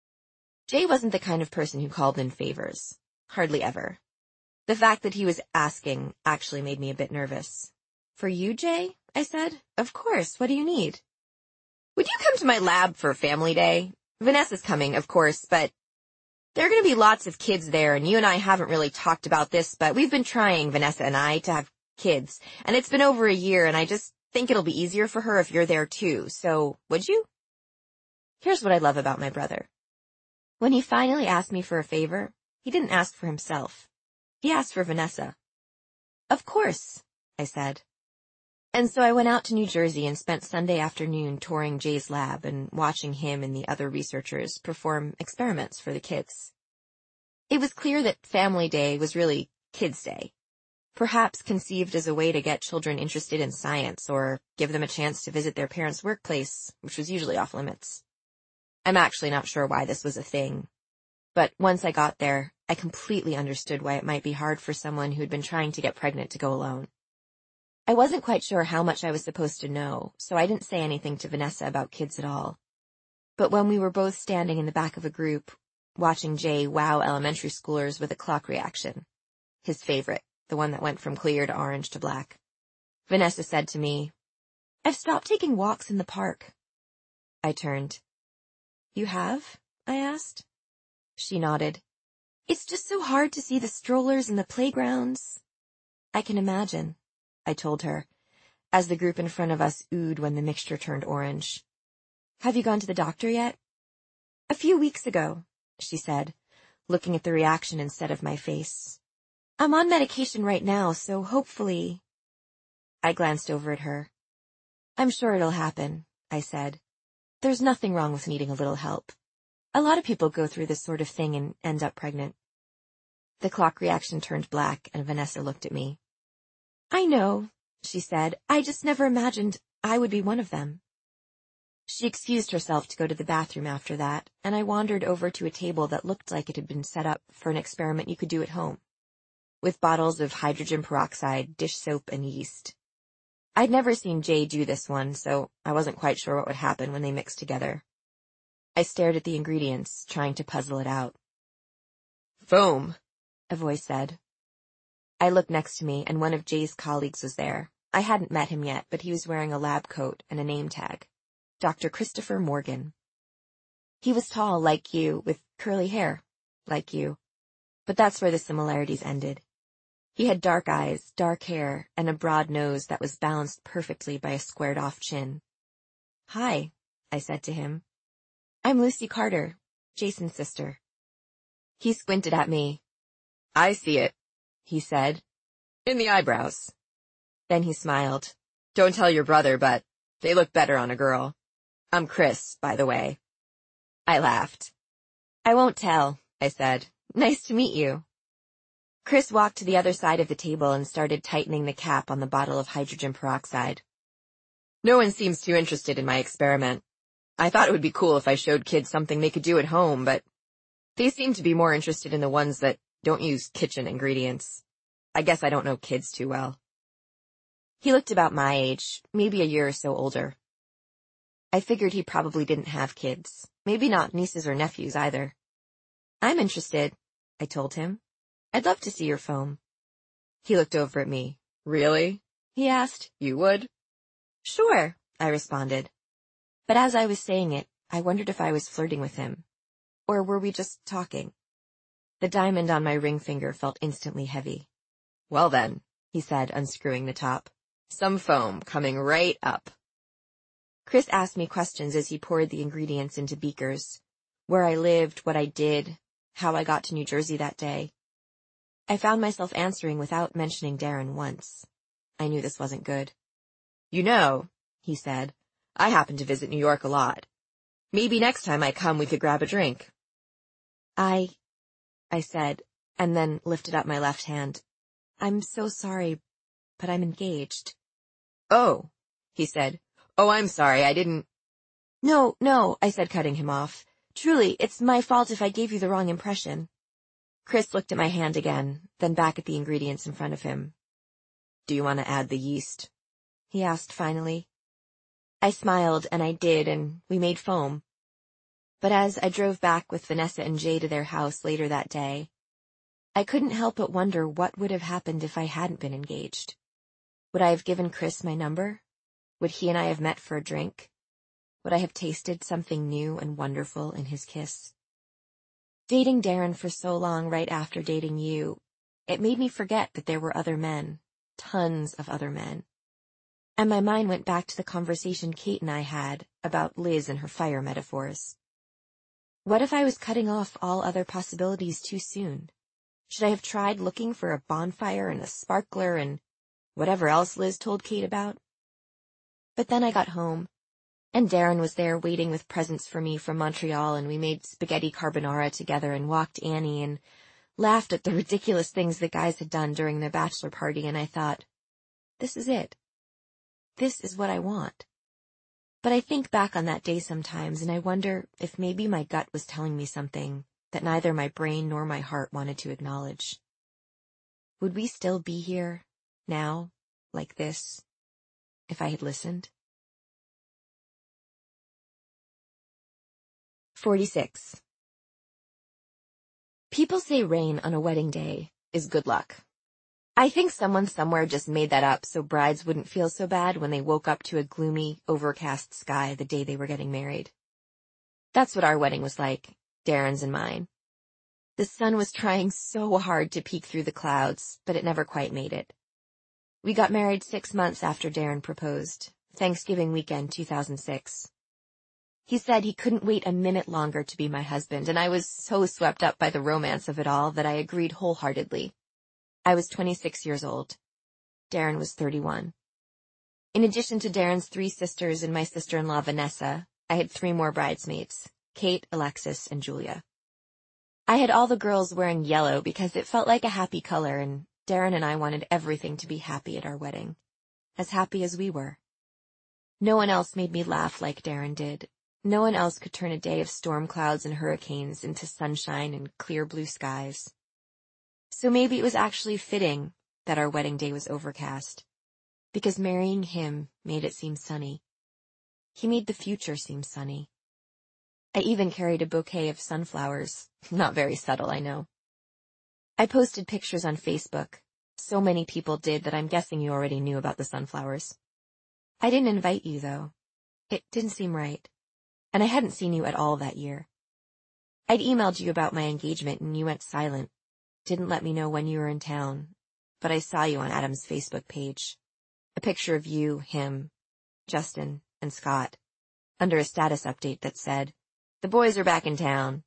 Jay wasn't the kind of person who called in favors. Hardly ever. The fact that he was asking actually made me a bit nervous. For you, Jay? I said. Of course. What do you need? Would you come to my lab for Family Day? Vanessa's coming, of course, but there are going to be lots of kids there, and you and I haven't really talked about this, but we've been trying, Vanessa and I, to have kids, and it's been over a year, and I just think it'll be easier for her if you're there too, so would you? Here's what I love about my brother. When he finally asked me for a favor, he didn't ask for himself. He asked for Vanessa. Of course, I said. And so I went out to New Jersey and spent Sunday afternoon touring Jay's lab and watching him and the other researchers perform experiments for the kids. It was clear that Family Day was really Kids' Day, perhaps conceived as a way to get children interested in science or give them a chance to visit their parents' workplace, which was usually off limits. I'm actually not sure why this was a thing, but once I got there, I completely understood why it might be hard for someone who'd been trying to get pregnant to go alone. I wasn't quite sure how much I was supposed to know, so I didn't say anything to Vanessa about kids at all. But when we were both standing in the back of a group, watching Jay wow elementary schoolers with a clock reaction, his favorite, the one that went from clear to orange to black, Vanessa said to me, I've stopped taking walks in the park. I turned. You have? I asked. She nodded. It's just so hard to see the strollers in the playgrounds. I can imagine, I told her, as the group in front of us oohed when the mixture turned orange. Have you gone to the doctor yet? A few weeks ago, she said. looking at the reaction instead of my face. I'm on medication right now, so hopefully... I glanced over at her. I'm sure it'll happen, I said. There's nothing wrong with needing a little help. A lot of people go through this sort of thing and end up pregnant. The clock reaction turned black, and Vanessa looked at me. I know, she said. I just never imagined I would be one of them. She excused herself to go to the bathroom after that, and I wandered over to a table that looked like it had been set up for an experiment you could do at home, with bottles of hydrogen peroxide, dish soap, and yeast. I'd never seen Jay do this one, so I wasn't quite sure what would happen when they mixed together. I stared at the ingredients, trying to puzzle it out. Foam, a voice said. I looked next to me, and one of Jay's colleagues was there. I hadn't met him yet, but he was wearing a lab coat and a name tag. Dr. Christopher Morgan. He was tall, like you, with curly hair, like you. But that's where the similarities ended. He had dark eyes, dark hair, and a broad nose that was balanced perfectly by a squared-off chin. Hi, I said to him. I'm Lucy Carter, Jason's sister. He squinted at me. I see it, he said. In the eyebrows. Then he smiled. Don't tell your brother, but they look better on a girl. I'm Chris, by the way. I laughed. I won't tell, I said. Nice to meet you. Chris walked to the other side of the table and started tightening the cap on the bottle of hydrogen peroxide. No one seems too interested in my experiment. I thought it would be cool if I showed kids something they could do at home, but they seem to be more interested in the ones that don't use kitchen ingredients. I guess I don't know kids too well. He looked about my age, maybe a year or so older. I figured he probably didn't have kids, maybe not nieces or nephews either. I'm interested, I told him. I'd love to see your foam. He looked over at me. Really? He asked. You would? Sure, I responded. But as I was saying it, I wondered if I was flirting with him. Or were we just talking? The diamond on my ring finger felt instantly heavy. Well then, he said, unscrewing the top. Some foam coming right up. Chris asked me questions as he poured the ingredients into beakers. Where I lived, what I did, how I got to New Jersey that day. I found myself answering without mentioning Darren once. I knew this wasn't good. You know, he said, I happen to visit New York a lot. Maybe next time I come we could grab a drink. I said, and then lifted up my left hand. I'm so sorry, but I'm engaged. Oh, he said. Oh, I'm sorry, I didn't... No, I said, cutting him off. Truly, it's my fault if I gave you the wrong impression. Chris looked at my hand again, then back at the ingredients in front of him. Do you want to add the yeast? He asked finally. I smiled, and I did, and we made foam. But as I drove back with Vanessa and Jay to their house later that day, I couldn't help but wonder what would have happened if I hadn't been engaged. Would I have given Chris my number? Would he and I have met for a drink? Would I have tasted something new and wonderful in his kiss? Dating Darren for so long right after dating you, it made me forget that there were other men, tons of other men. And my mind went back to the conversation Kate and I had about Liz and her fire metaphors. What if I was cutting off all other possibilities too soon? Should I have tried looking for a bonfire and a sparkler and whatever else Liz told Kate about? But then I got home, and Darren was there waiting with presents for me from Montreal, and we made spaghetti carbonara together and walked Annie and laughed at the ridiculous things the guys had done during their bachelor party, and I thought, this is it. This is what I want. But I think back on that day sometimes, and I wonder if maybe my gut was telling me something that neither my brain nor my heart wanted to acknowledge. Would we still be here, now, like this, if I had listened? 46. People say rain on a wedding day is good luck. I think someone somewhere just made that up so brides wouldn't feel so bad when they woke up to a gloomy, overcast sky the day they were getting married. That's what our wedding was like, Darren's and mine. The sun was trying so hard to peek through the clouds, but it never quite made it. We got married 6 months after Darren proposed, Thanksgiving weekend 2006. He said he couldn't wait a minute longer to be my husband, and I was so swept up by the romance of it all that I agreed wholeheartedly. I was 26 years old. Darren was 31. In addition to Darren's 3 sisters and my sister-in-law Vanessa, I had 3 more bridesmaids, Kate, Alexis, and Julia. I had all the girls wearing yellow because it felt like a happy color, and Darren and I wanted everything to be happy at our wedding, as happy as we were. No one else made me laugh like Darren did. No one else could turn a day of storm clouds and hurricanes into sunshine and clear blue skies. So maybe it was actually fitting that our wedding day was overcast, because marrying him made it seem sunny. He made the future seem sunny. I even carried a bouquet of sunflowers. Not very subtle, I know. I posted pictures on Facebook. So many people did that I'm guessing you already knew about the sunflowers. I didn't invite you, though. It didn't seem right. And I hadn't seen you at all that year. I'd emailed you about my engagement and you went silent. Didn't let me know when you were in town. But I saw you on Adam's Facebook page. A picture of you, him, Justin, and Scott, under a status update that said, "The boys are back in town."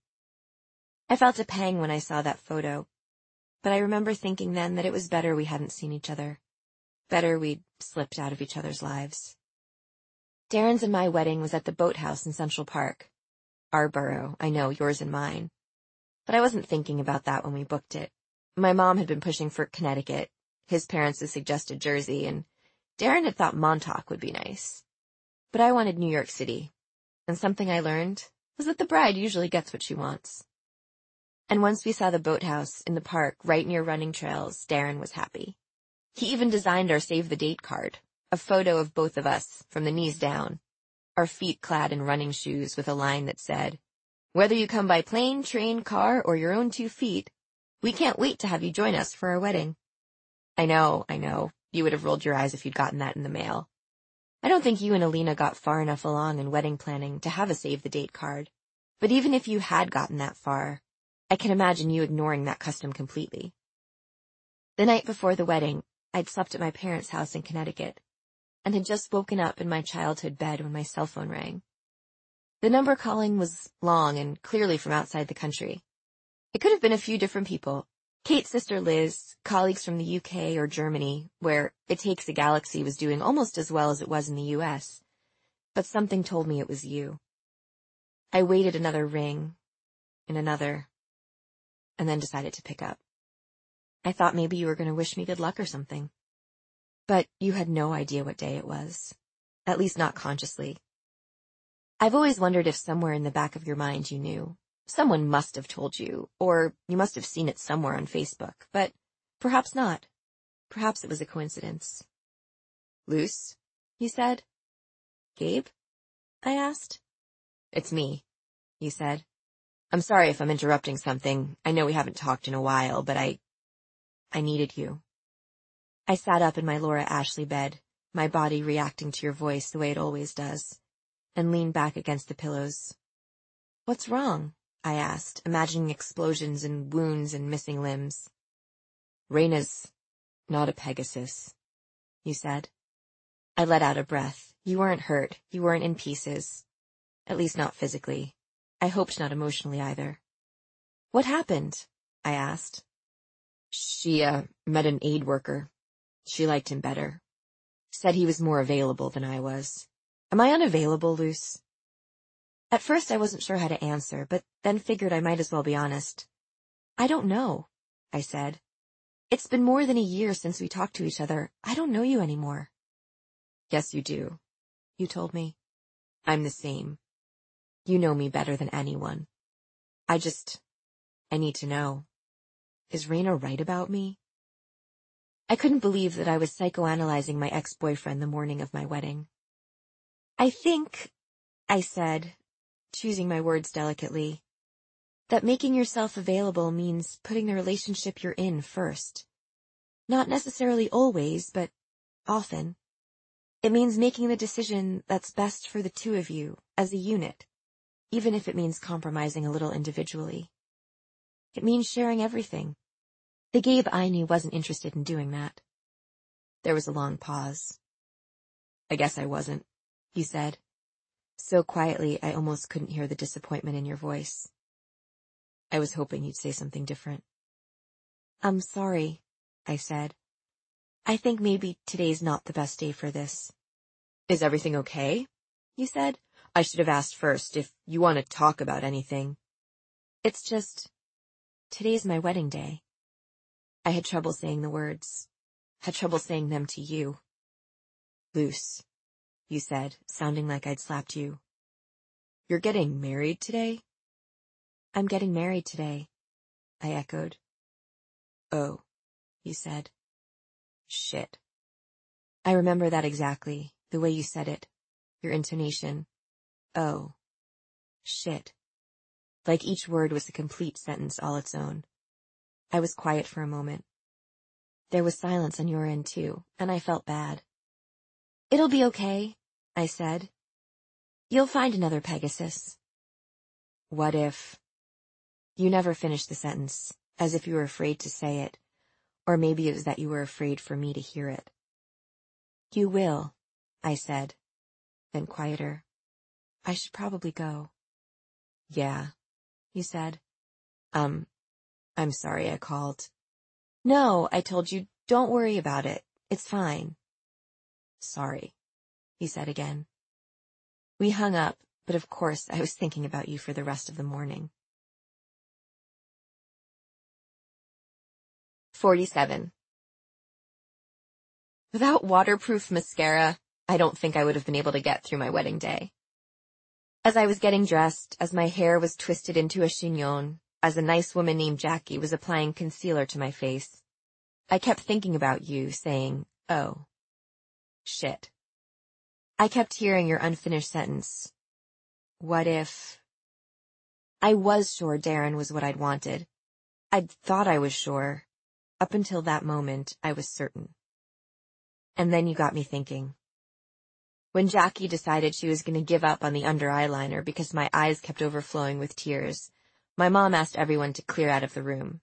I felt a pang when I saw that photo, but I remember thinking then that it was better we hadn't seen each other. Better we'd slipped out of each other's lives. Darren's and my wedding was at the boathouse in Central Park. Our borough, I know, yours and mine. But I wasn't thinking about that when we booked it. My mom had been pushing for Connecticut. His parents had suggested Jersey, and Darren had thought Montauk would be nice. But I wanted New York City, and something I learned was that the bride usually gets what she wants. And once we saw the boathouse in the park right near running trails, Darren was happy. He even designed our save the date card, a photo of both of us from the knees down, our feet clad in running shoes with a line that said, "Whether you come by plane, train, car, or your own 2 feet, we can't wait to have you join us for our wedding." I know, you would have rolled your eyes if you'd gotten that in the mail. I don't think you and Alina got far enough along in wedding planning to have a save the date card. But even if you had gotten that far, I can imagine you ignoring that custom completely. The night before the wedding, I'd slept at my parents' house in Connecticut, and had just woken up in my childhood bed when my cell phone rang. The number calling was long and clearly from outside the country. It could have been a few different people. Kate's sister Liz, colleagues from the UK or Germany, where It Takes a Galaxy was doing almost as well as it was in the US. But something told me it was you. I waited another ring, and another, and then decided to pick up. I thought maybe you were going to wish me good luck or something. But you had no idea what day it was. At least not consciously. I've always wondered if somewhere in the back of your mind you knew. Someone must have told you, or you must have seen it somewhere on Facebook, but perhaps not. Perhaps it was a coincidence. "Luce?" he said. "Gabe?" I asked. "It's me," he said. "I'm sorry if I'm interrupting something. I know we haven't talked in a while, but I needed you." I sat up in my Laura Ashley bed, my body reacting to your voice the way it always does, and leaned back against the pillows. "What's wrong?" I asked, imagining explosions and wounds and missing limbs. "Raina's not a Pegasus," you said. I let out a breath. You weren't hurt. You weren't in pieces. At least not physically. I hoped not emotionally either. "What happened?" I asked. She met an aid worker. She liked him better. Said he was more available than I was. Am I unavailable, Luce? At first I wasn't sure how to answer, but then figured I might as well be honest. "I don't know," I said. "It's been more than a year since we talked to each other. I don't know you anymore." "Yes, you do," you told me. "I'm the same. You know me better than anyone. I need to know. Is Raina right about me?" I couldn't believe that I was psychoanalyzing my ex-boyfriend the morning of my wedding. "I think," I said, choosing my words delicately, "that making yourself available means putting the relationship you're in first. Not necessarily always, but often. It means making the decision that's best for the 2 of you, as a unit, even if it means compromising a little individually. It means sharing everything. The Gabe I knew wasn't interested in doing that." There was a long pause. "I guess I wasn't," he said. So quietly I almost couldn't hear the disappointment in your voice. I was hoping you'd say something different. I'm sorry, I said. I think maybe today's not the best day for this. Is everything okay? You said. I should have asked first if you want to talk about anything. It's just, today's my wedding day. I had trouble saying the words, had trouble saying them to you. Luce, you said, sounding like I'd slapped you. You're getting married today? I'm getting married today, I echoed. Oh, you said. Shit. I remember that exactly, the way you said it, your intonation. Oh. Shit. Like each word was a complete sentence all its own. I was quiet for a moment. There was silence on your end too, and I felt bad. It'll be okay, I said. You'll find another Pegasus. What if... You never finished the sentence, as if you were afraid to say it, or maybe it was that you were afraid for me to hear it. You will, I said, then quieter. I should probably go. Yeah, you said. I'm sorry I called. No, I told you, don't worry about it. It's fine. Sorry, he said again. We hung up, but of course I was thinking about you for the rest of the morning. 47. Without waterproof mascara, I don't think I would have been able to get through my wedding day. As I was getting dressed, as my hair was twisted into a chignon, as a nice woman named Jackie was applying concealer to my face, I kept thinking about you, saying, oh. Shit. I kept hearing your unfinished sentence. What if... I was sure Darren was what I'd wanted. I'd thought I was sure. Up until that moment, I was certain. And then you got me thinking. When Jackie decided she was going to give up on the under eyeliner because my eyes kept overflowing with tears, my mom asked everyone to clear out of the room.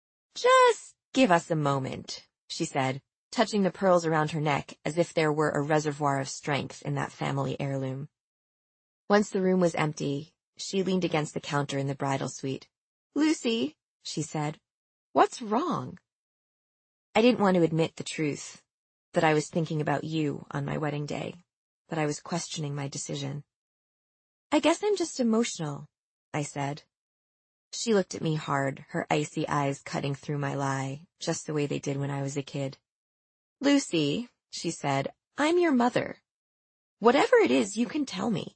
Just give us a moment, she said, touching the pearls around her neck as if there were a reservoir of strength in that family heirloom. Once the room was empty, she leaned against the counter in the bridal suite. Lucy, she said, what's wrong? I didn't want to admit the truth, that I was thinking about you on my wedding day, that I was questioning my decision. I guess I'm just emotional, I said. She looked at me hard, her icy eyes cutting through my lie, just the way they did when I was a kid. Lucy, she said, I'm your mother. Whatever it is, you can tell me.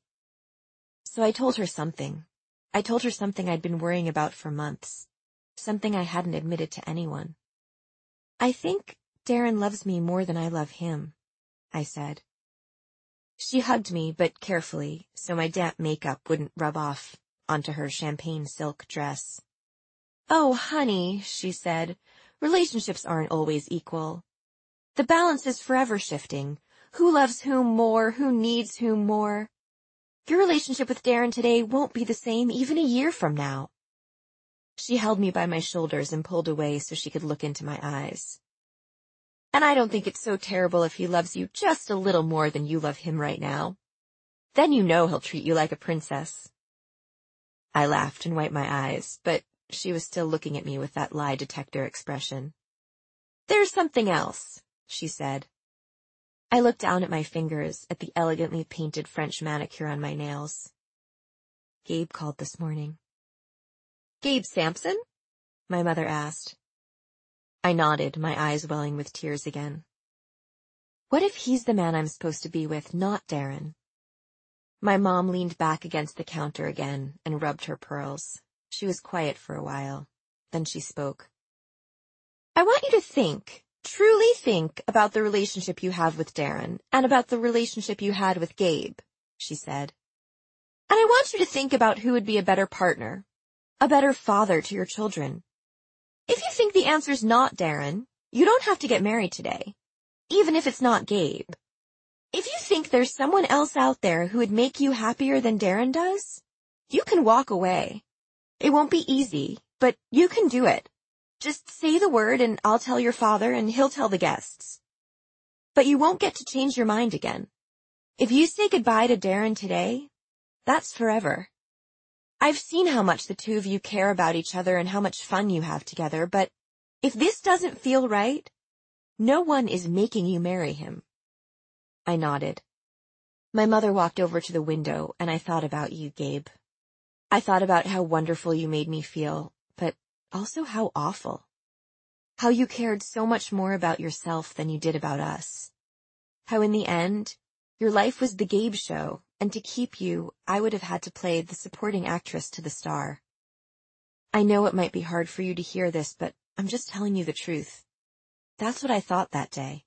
So I told her something. I told her something I'd been worrying about for months, something I hadn't admitted to anyone. I think Darren loves me more than I love him, I said. She hugged me, but carefully, so my damp makeup wouldn't rub off onto her champagne silk dress. Oh, honey, she said, relationships aren't always equal. The balance is forever shifting. Who loves whom more? Who needs whom more? Your relationship with Darren today won't be the same even a year from now. She held me by my shoulders and pulled away so she could look into my eyes. And I don't think it's so terrible if he loves you just a little more than you love him right now. Then you know he'll treat you like a princess. I laughed and wiped my eyes, but she was still looking at me with that lie detector expression. There's something else, she said. I looked down at my fingers, at the elegantly painted French manicure on my nails. Gabe called this morning. Gabe Sampson? My mother asked. I nodded, my eyes welling with tears again. What if he's the man I'm supposed to be with, not Darren? My mom leaned back against the counter again and rubbed her pearls. She was quiet for a while. Then she spoke. I want you to think, truly think about the relationship you have with Darren and about the relationship you had with Gabe, she said. And I want you to think about who would be a better partner, a better father to your children. If you think the answer's not Darren, you don't have to get married today, even if it's not Gabe. If you think there's someone else out there who would make you happier than Darren does, you can walk away. It won't be easy, but you can do it. Just say the word and I'll tell your father and he'll tell the guests. But you won't get to change your mind again. If you say goodbye to Darren today, That's forever. I've seen how much the two of you care about each other and how much fun you have together, but if this doesn't feel right, no one is making you marry him. I nodded. My mother walked over to the window, and I thought about you, Gabe. I thought about how wonderful you made me feel, but also how awful. How you cared so much more about yourself than you did about us. How in the end, your life was the Gabe show, and to keep you, I would have had to play the supporting actress to the star. I know it might be hard for you to hear this, but I'm just telling you the truth. That's what I thought that day.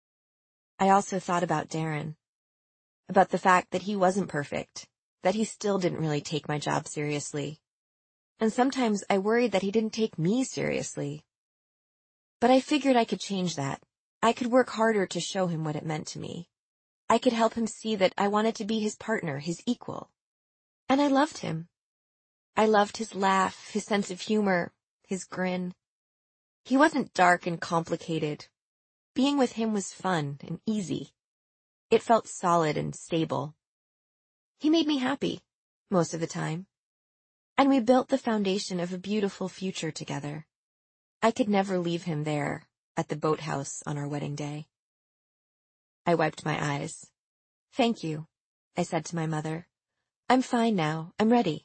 I also thought about Darren. About the fact that he wasn't perfect, that he still didn't really take my job seriously. And sometimes I worried that he didn't take me seriously. But I figured I could change that. I could work harder to show him what it meant to me. I could help him see that I wanted to be his partner, his equal. And I loved him. I loved his laugh, his sense of humor, his grin. He wasn't dark and complicated. Being with him was fun and easy. It felt solid and stable. He made me happy, most of the time. And we built the foundation of a beautiful future together. I could never leave him there, at the boathouse on our wedding day. I wiped my eyes. Thank you, I said to my mother. I'm fine now. I'm ready.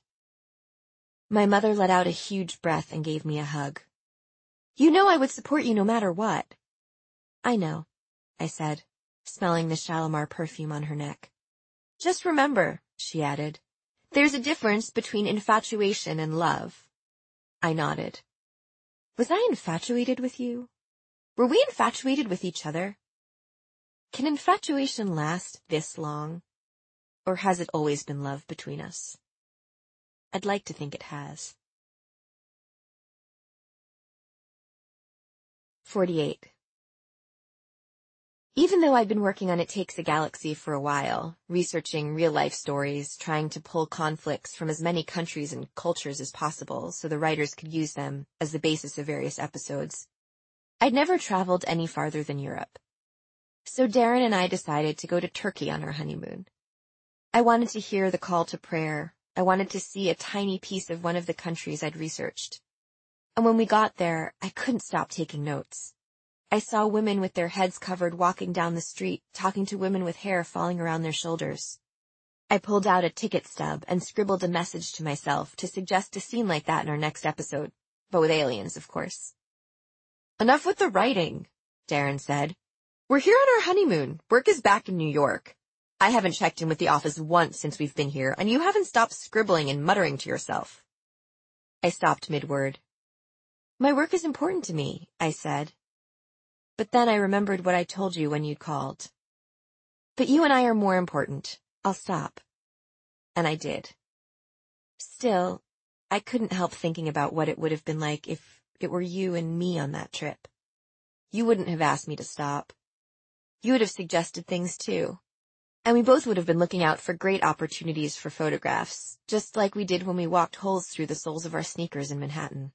My mother let out a huge breath and gave me a hug. You know I would support you no matter what. I know, I said, smelling the Shalimar perfume on her neck. Just remember, she added, there's a difference between infatuation and love. I nodded. Was I infatuated with you? Were we infatuated with each other? Can infatuation last this long? Or has it always been love between us? I'd like to think it has. 48. Even though I'd been working on It Takes a Galaxy for a while, researching real-life stories, trying to pull conflicts from as many countries and cultures as possible so the writers could use them as the basis of various episodes, I'd never traveled any farther than Europe. So Darren and I decided to go to Turkey on our honeymoon. I wanted to hear the call to prayer. I wanted to see a tiny piece of one of the countries I'd researched. And when we got there, I couldn't stop taking notes. I saw women with their heads covered walking down the street, talking to women with hair falling around their shoulders. I pulled out a ticket stub and scribbled a message to myself to suggest a scene like that in our next episode, but with aliens, of course. Enough with the writing, Darren said. We're here on our honeymoon. Work is back in New York. I haven't checked in with the office once since we've been here, and you haven't stopped scribbling and muttering to yourself. I stopped mid-word. My work is important to me, I said. But then I remembered what I told you when you called. But you and I are more important. I'll stop. And I did. Still, I couldn't help thinking about what it would have been like if it were you and me on that trip. You wouldn't have asked me to stop. You would have suggested things too. And we both would have been looking out for great opportunities for photographs, just like we did when we walked holes through the soles of our sneakers in Manhattan.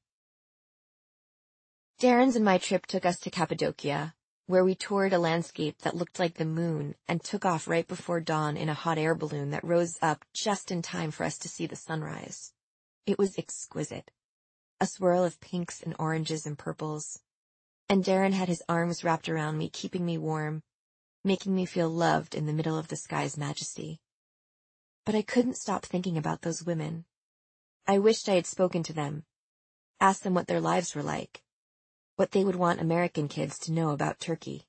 Darren's and my trip took us to Cappadocia, where we toured a landscape that looked like the moon and took off right before dawn in a hot air balloon that rose up just in time for us to see the sunrise. It was exquisite. A swirl of pinks and oranges and purples. And Darren had his arms wrapped around me, keeping me warm, making me feel loved in the middle of the sky's majesty. But I couldn't stop thinking about those women. I wished I had spoken to them, asked them what their lives were like, what they would want American kids to know about Turkey.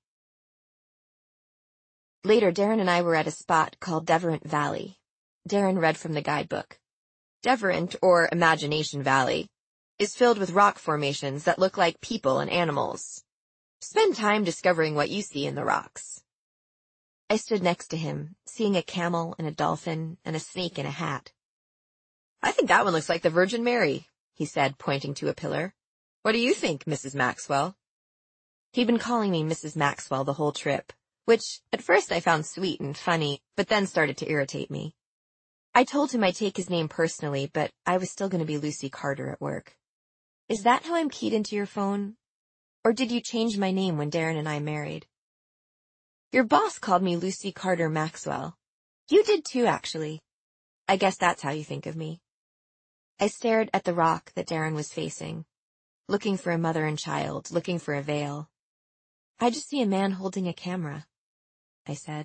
Later, Darren and I were at a spot called Deverant Valley. Darren read from the guidebook. Deverant, or Imagination Valley, is filled with rock formations that look like people and animals. Spend time discovering what you see in the rocks. I stood next to him, seeing a camel and a dolphin and a snake in a hat. I think that one looks like the Virgin Mary, he said, pointing to a pillar. What do you think, Mrs. Maxwell? He'd been calling me Mrs. Maxwell the whole trip, which at first I found sweet and funny, but then started to irritate me. I told him I'd take his name personally, but I was still going to be Lucy Carter at work. Is that how I'm keyed into your phone? Or did you change my name when Darren and I married? Your boss called me Lucy Carter Maxwell. You did too, actually. I guess that's how you think of me. I stared at the rock that Darren was facing, looking for a mother and child, looking for a veil. I just see a man holding a camera, I said.